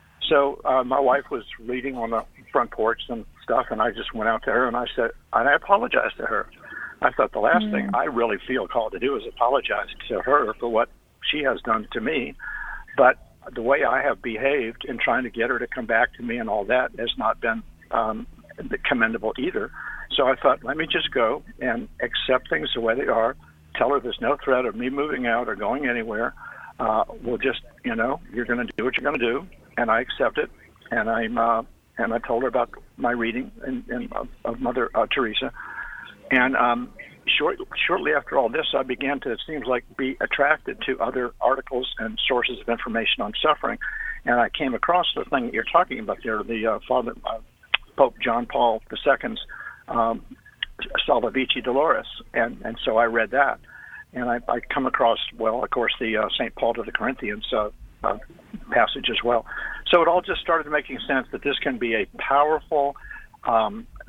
L: So uh, my wife was reading on the front porch and stuff, and I just went out to her, and I said, and I apologized to her. I thought the last mm. thing I really feel called to do is apologize to her for what she has done to me. But the way I have behaved in trying to get her to come back to me and all that has not been um, commendable either. So I thought, let me just go and accept things the way they are, tell her there's no threat of me moving out or going anywhere. Uh, we'll just, you know, you're going to do what you're going to do. And I accept it. And I'm, uh, and I told her about my reading in, in, of, of Mother uh, Teresa. And um, short, shortly after all this, I began to, it seems like, be attracted to other articles and sources of information on suffering. And I came across the thing that you're talking about there, the uh, Father uh, Pope John Paul the Second's um, Salvavici Dolores. And, and so I read that. And I, I come across, well, of course, the uh, Saint Paul to the Corinthians uh, uh, passage as well. So it all just started making sense that this can be a powerful um,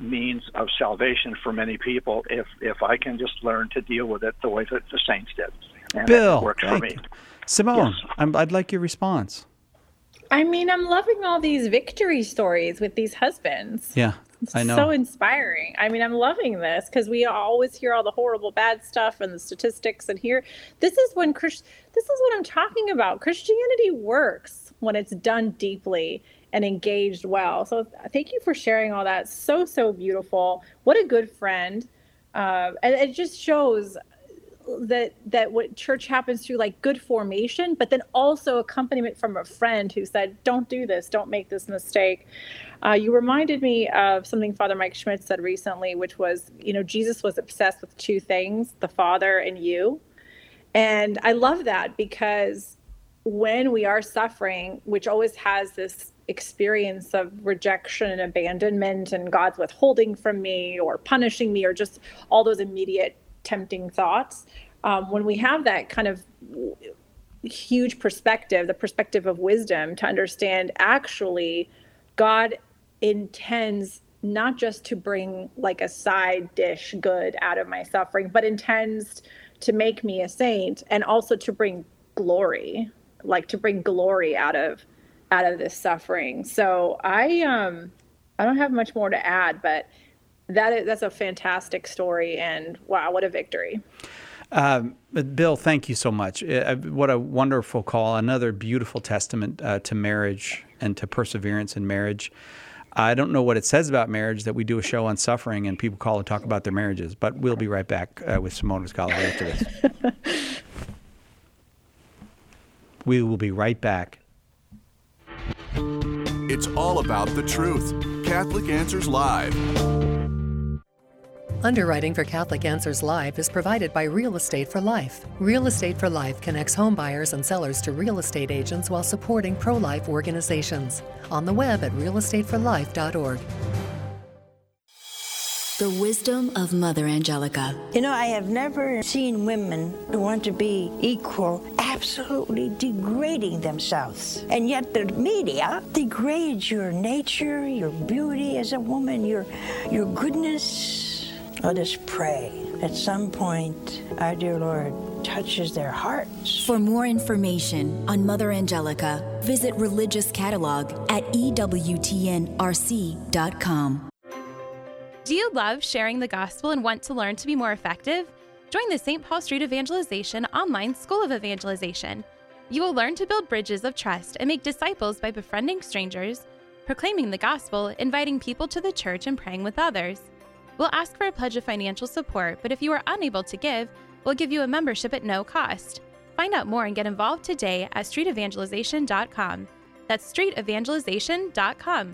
L: means of salvation for many people if if I can just learn to deal with it the way that the saints did. And
A: Bill,
L: it works for me.
A: Simone,
L: Yes.
A: I'm, I'd like your response.
B: I mean, I'm loving all these victory stories with these husbands.
A: Yeah,
B: It's
A: I know.
B: so inspiring. I mean, I'm loving this because we always hear all the horrible bad stuff and the statistics, and here, this is when Christ, this is what I'm talking about. Christianity works when it's done deeply and engaged well. So thank you for sharing all that. So, so beautiful. What a good friend. Uh, and it just shows that that what church happens through like good formation, but then also accompaniment from a friend who said, don't do this, don't make this mistake. Uh, you reminded me of something Father Mike Schmidt said recently, which was, you know, Jesus was obsessed with two things, the Father and you. And I love that because when we are suffering, which always has this experience of rejection and abandonment and God's withholding from me or punishing me or just all those immediate tempting thoughts. Um, when we have that kind of huge perspective, the perspective of wisdom to understand actually God intends not just to bring like a side dish good out of my suffering, but intends to make me a saint and also to bring glory, like to bring glory out of out of this suffering. So I um I don't have much more to add, but That is, that's a fantastic story, and wow, what a victory.
A: Um, Bill, thank you so much. Uh, what a wonderful call. Another beautiful testament uh, to marriage and to perseverance in marriage. I don't know what it says about marriage that we do a show on suffering and people call and talk about their marriages, but we'll be right back uh, with Simone Riscala after this. We will be right back.
M: It's all about the truth. Catholic Answers Live.
N: Underwriting for Catholic Answers Live is provided by Real Estate for Life. Real Estate for Life connects home buyers and sellers to real estate agents while supporting pro-life organizations. On the web at real estate for life dot org.
O: The wisdom of Mother Angelica.
P: You know, I have never seen women who want to be equal absolutely degrading themselves. And yet the media degrades your nature, your beauty as a woman, your, your goodness. Let us pray at some point our dear Lord touches their hearts.
O: For more information on Mother Angelica, visit Religious Catalog at E W T N R C dot com.
Q: Do you love sharing the gospel and want to learn to be more effective? Join the Saint Paul Street Evangelization online School of Evangelization. You will learn to build bridges of trust and make disciples by befriending strangers, proclaiming the gospel, inviting people to the church, and praying with others. We'll ask for a pledge of financial support, but if you are unable to give, we'll give you a membership at no cost. Find out more and get involved today at street evangelization dot com. That's street evangelization dot com.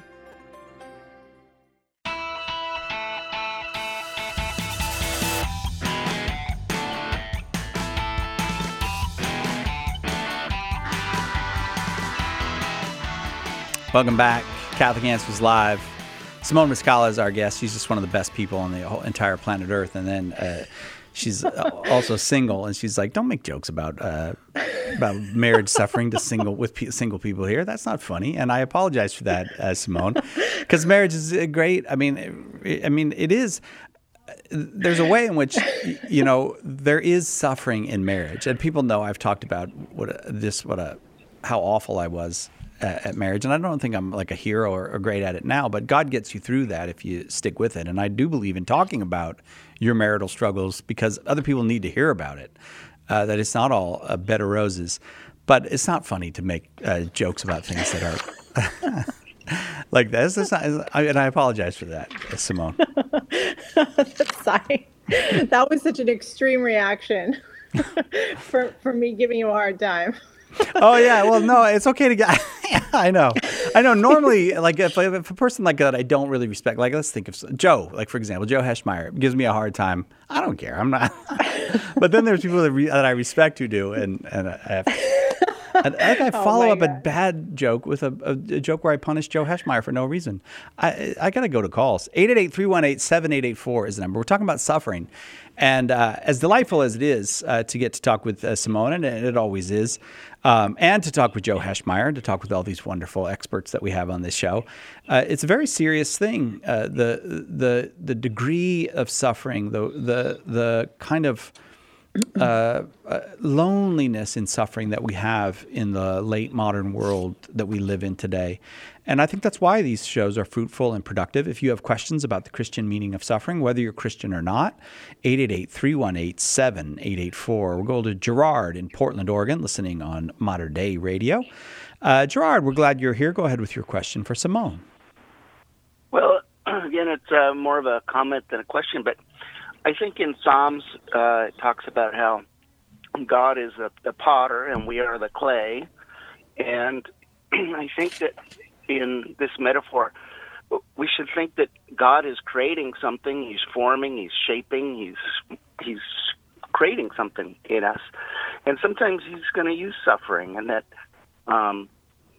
A: Welcome back. Catholic Answers Live. Simone Riscala is our guest. She's just one of the best people on the whole entire planet Earth. And then uh, she's also single. And she's like, don't make jokes about uh, about marriage suffering to single with pe- single people here. That's not funny. And I apologize for that, uh, Simone, because marriage is great. I mean, it, I mean, it is. There's a way in which, you know, there is suffering in marriage, and people know I've talked about what a, this, what a, how awful I was at marriage, and I don't think I'm like a hero or, or great at it now, but God gets you through that if you stick with it. And I do believe in talking about your marital struggles because other people need to hear about it, uh, that it's not all uh, bed of roses. But it's not funny to make uh, jokes about things that are like this. It's not, I, and I apologize for that, Simone.
B: Sorry. That was such an extreme reaction for, for me giving you a hard time.
A: Oh yeah, well no, it's okay to get. I know, I know. Normally, like if, if a person like that I don't really respect, like let's think of Joe, like for example, Joe Heschmeyer gives me a hard time. I don't care. I'm not. But then there's people that, re, that I respect who do, and and I have, I I, I think I
B: Oh
A: follow
B: my
A: up a
B: God.
A: bad joke with a, a, a joke where I punish Joe Heschmeyer for no reason. I I got to go to calls. eight eight eight, three one eight, seven eight eight four is the number. We're talking about suffering. And uh, as delightful as it is uh, to get to talk with uh, Simone, and it always is, um, and to talk with Joe Heschmeyer, to talk with all these wonderful experts that we have on this show, uh, it's a very serious thing. Uh, the the the degree of suffering, the the the kind of uh, uh, loneliness and suffering that we have in the late modern world that we live in today. And I think that's why these shows are fruitful and productive. If you have questions about the Christian meaning of suffering, whether you're Christian or not, eight eight eight, three one eight, seven eight eight four. We'll go to Gerard in Portland, Oregon, listening on Modern Day Radio. Uh, Gerard, we're glad you're here. Go ahead with your question for Simone.
R: Well, again, it's uh, more of a comment than a question, but I think in Psalms uh, it talks about how God is the, the potter and we are the clay. And I think that in this metaphor, we should think that God is creating something. He's forming, he's shaping, he's he's creating something in us. And sometimes he's going to use suffering, and that um,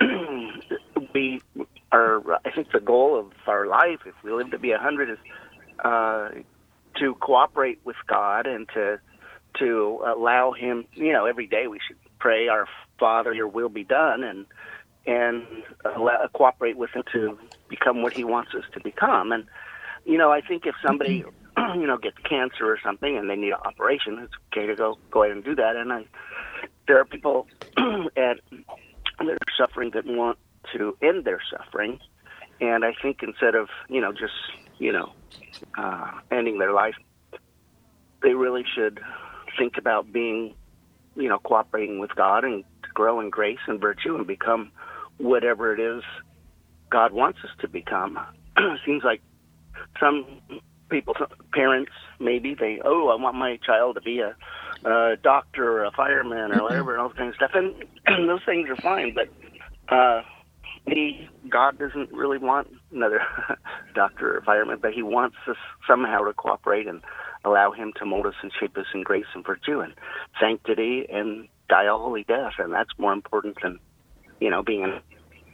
R: we are, I think the goal of our life, if we live to be a hundred, is uh, to cooperate with God and to to allow him, you know, every day we should pray, our Father, your will be done, and and allow, cooperate with him to become what he wants us to become. And, you know, I think if somebody, you know, gets cancer or something and they need an operation, it's okay to go, go ahead and do that. And I, there are people at, that are suffering that want to end their suffering. And I think instead of, you know, just, you know, uh, ending their life, they really should think about being, you know, cooperating with God and to grow in grace and virtue and become whatever it is God wants us to become. Seems like some people, some parents, maybe they, oh, I want my child to be a, a doctor or a fireman or whatever, and all that kind of stuff. And, and those things are fine, but uh, maybe God doesn't really want another doctor or fireman, but he wants us somehow to cooperate and allow him to mold us and shape us in grace and virtue and sanctity and die a holy death. And that's more important than, you know, being an...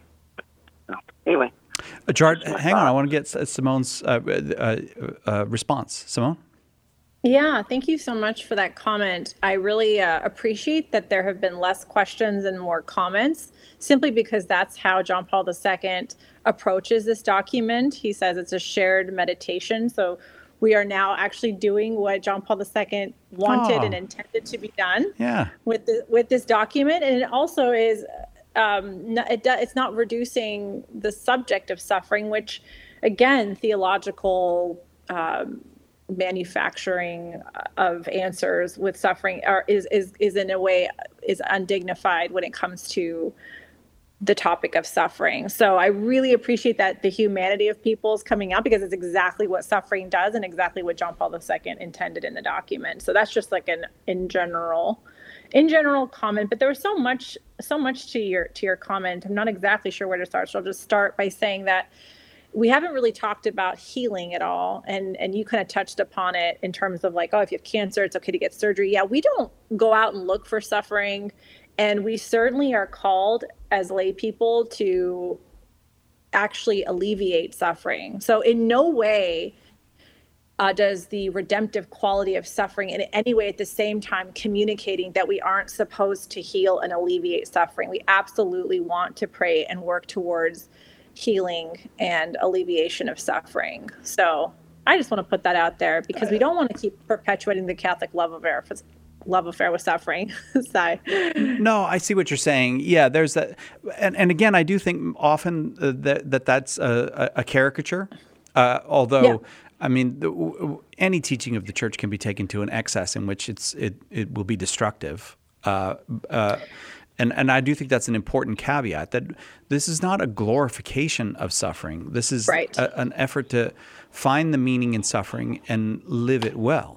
R: No. Anyway.
A: Uh, Gerard, hang on. I want to get Simone's uh, uh, uh, response. Simone?
B: Yeah, thank you so much for that comment. I really uh, appreciate that there have been less questions and more comments, simply because that's how John Paul the Second approaches this document. He says it's a shared meditation. So we are now actually doing what John Paul the Second wanted
A: Oh.
B: and intended to be done
A: Yeah.
B: with the, with this document. And it also is, um, n- it do, it's not reducing the subject of suffering, which, again, theological um, manufacturing of answers with suffering are, is, is, is in a way is undignified when it comes to the topic of suffering. So I really appreciate that the humanity of people is coming out, because it's exactly what suffering does and exactly what John Paul the Second intended in the document. So that's just like an in general, in general comment. But there was so much, so much to your to your comment. I'm not exactly sure where to start. So I'll just start by saying that we haven't really talked about healing at all. And and you kind of touched upon it in terms of like, oh, if you have cancer, it's okay to get surgery. Yeah, we don't go out and look for suffering. And we certainly are called as lay people to actually alleviate suffering. So in no way uh, does the redemptive quality of suffering in any way at the same time communicating that we aren't supposed to heal and alleviate suffering. We absolutely want to pray and work towards healing and alleviation of suffering. So I just want to put that out there, because we don't want to keep perpetuating the Catholic love affair love affair with suffering. Sorry.
A: No, I see what you're saying. Yeah, there's that. And, and again, I do think often uh, that, that that's a, a caricature, uh, although, yeah. I mean, the, w- any teaching of the church can be taken to an excess in which it's it, it will be destructive. Uh, uh, and, and I do think that's an important caveat, that this is not a glorification of suffering. This is
B: right.
A: a, an effort to find the meaning in suffering and live it well.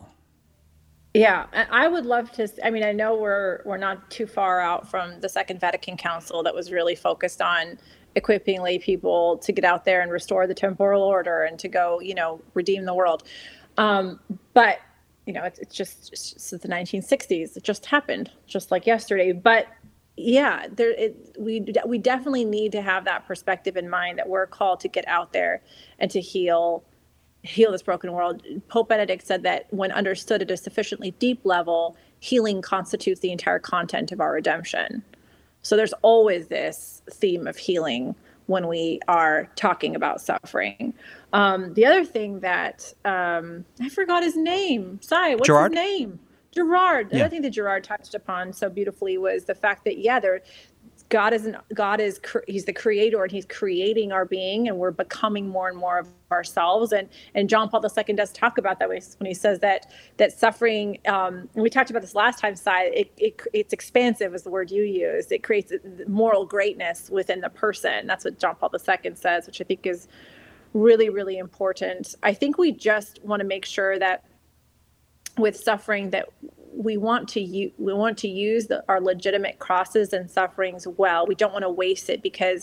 B: Yeah, I would love to. I mean, I know we're we're not too far out from the Second Vatican Council that was really focused on equipping lay people to get out there and restore the temporal order and to go, you know, redeem the world. Um, but, you know, it's, it's just it's since the nineteen sixties. It just happened, just like yesterday. But yeah, there it, we we definitely need to have that perspective in mind that we're called to get out there and to heal heal this broken world. Pope Benedict said that when understood at a sufficiently deep level, healing constitutes the entire content of our redemption. So there's always this theme of healing when we are talking about suffering. Um, the other thing that um, I forgot his name. Sorry, what's
A: Gerard?
B: his name? Gerard. The
A: Yeah.
B: other thing that Gerard touched upon so beautifully was the fact that yeah, there, God is an, God is cr- He's the creator and He's creating our being, and we're becoming more and more of ourselves. And and John Paul the Second does talk about that when he says that that suffering. Um, and we talked about this last time. Si, it, it it's expansive is the word you used. It creates moral greatness within the person. That's what John Paul the Second says, which I think is really really important. I think we just want to make sure that with suffering that we want to use, we want to use the, our legitimate crosses and sufferings well. We don't want to waste it, because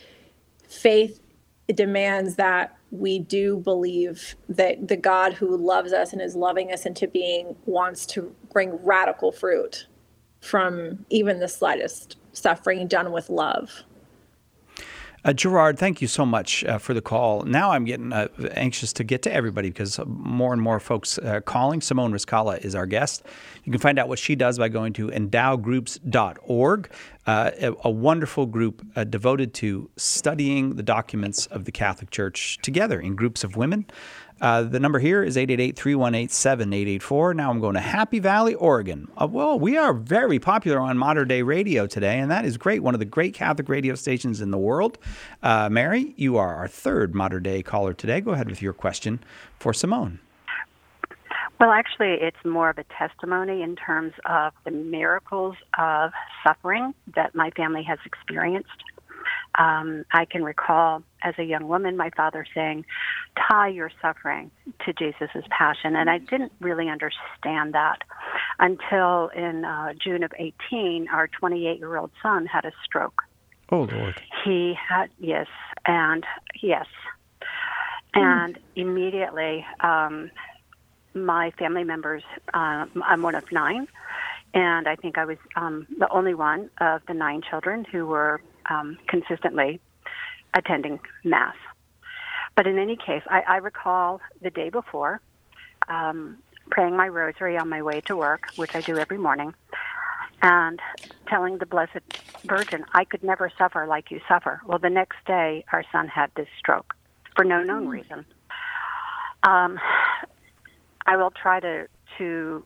B: faith demands that we do believe that the God who loves us and is loving us into being wants to bring radical fruit from even the slightest suffering done with love.
A: Uh, Gerard, thank you so much uh, for the call. Now I'm getting uh, anxious to get to everybody because more and more folks uh, calling. Simone Rizkallah is our guest. You can find out what she does by going to endow groups dot org, uh, a, a wonderful group uh, devoted to studying the documents of the Catholic Church together in groups of women. Uh, the number here is eight eight eight, three one eight, seven eight eight four. Now I'm going to Happy Valley, Oregon. Uh, well, we are very popular on Modern Day Radio today, and that is great. One of the great Catholic radio stations in the world. Uh, Mary, you are our third Modern Day caller today. Go ahead with your question for Simone.
S: Well, actually, it's more of a testimony in terms of the miracles of suffering that my family has experienced. Um, I can recall as a young woman my father saying, tie your suffering to Jesus' passion. And I didn't really understand that until in uh, June of eighteen, our twenty-eight-year-old son had a stroke.
A: Oh, Lord.
S: He had, yes, and yes. And mm. immediately, um, my family members, uh, I'm one of nine, and I think I was um, the only one of the nine children who were Um, consistently attending Mass. But in any case, I, I recall the day before um, praying my rosary on my way to work, which I do every morning, and telling the Blessed Virgin, I could never suffer like you suffer. Well, the next day, our son had this stroke for no known mm. reason. Um, I will try to, to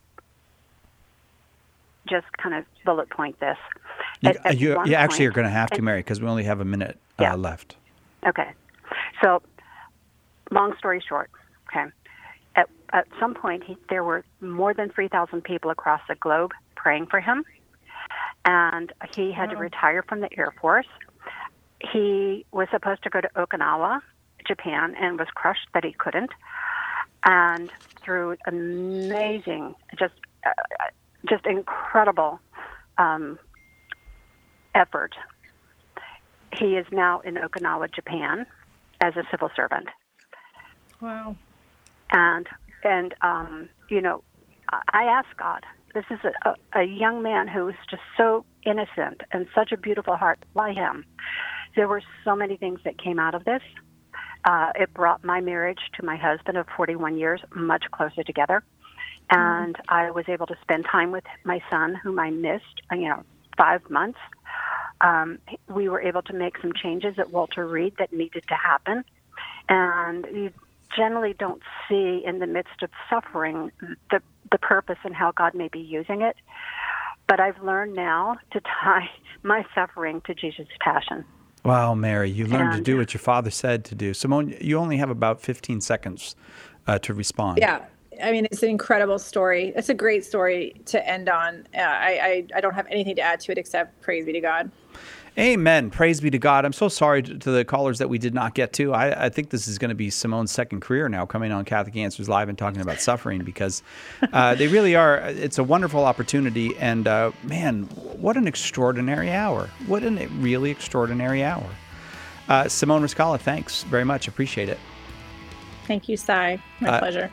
S: just kind of bullet point this.
A: You,
S: At, at
A: you, you actually
S: point,
A: are going to have to,
S: at,
A: Mary, because we only have a minute uh,
S: yeah.
A: left.
S: Okay. So, long story short, okay, at, at some point, he, there were more than three thousand people across the globe praying for him, and he had oh. to retire from the Air Force. He was supposed to go to Okinawa, Japan, and was crushed that he couldn't. And through amazing, just, uh, just incredible um effort, he is now in Okinawa, Japan, as a civil servant.
B: Wow.
S: And, and um, you know, I ask God, this is a, a, a young man who is just so innocent and such a beautiful heart. Why him? There were so many things that came out of this. Uh, it brought my marriage to my husband of forty-one years much closer together. And mm-hmm. I was able to spend time with my son, whom I missed, you know, five months. Um, we were able to make some changes at Walter Reed that needed to happen. And you generally don't see in the midst of suffering the, the purpose and how God may be using it. But I've learned now to tie my suffering to Jesus' passion.
A: Wow, Mary, you learned
S: and,
A: to do what your father said to do. Simone, you only have about fifteen seconds uh, to respond.
B: Yeah. I mean, it's an incredible story. It's a great story to end on. Uh, I, I I don't have anything to add to it except praise be to God.
A: Amen. Praise be to God. I'm so sorry to, to the callers that we did not get to. I, I think this is going to be Simone's second career now, coming on Catholic Answers Live and talking about suffering, because uh, they really are. It's a wonderful opportunity. And uh, man, what an extraordinary hour. What a really extraordinary hour. Uh, Simone Rizkallah, thanks very much. Appreciate it.
B: Thank you, Si. My
A: uh,
B: pleasure.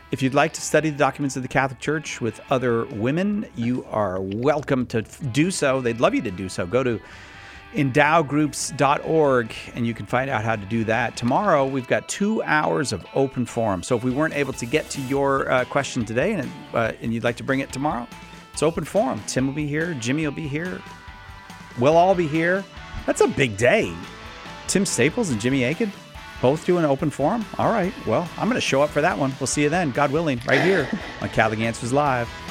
A: If you'd like to study the documents of the Catholic Church with other women, you are welcome to do so. They'd love you to do so. Go to endow groups dot org and you can find out how to do that. Tomorrow, we've got two hours of open forum. So if we weren't able to get to your uh, question today and, uh, and you'd like to bring it tomorrow, it's open forum. Tim will be here. Jimmy will be here. We'll all be here. That's a big day. Tim Staples and Jimmy Akin both do an open forum? All right. Well, I'm going to show up for that one. We'll see you then, God willing, right here on Catholic Answers Live.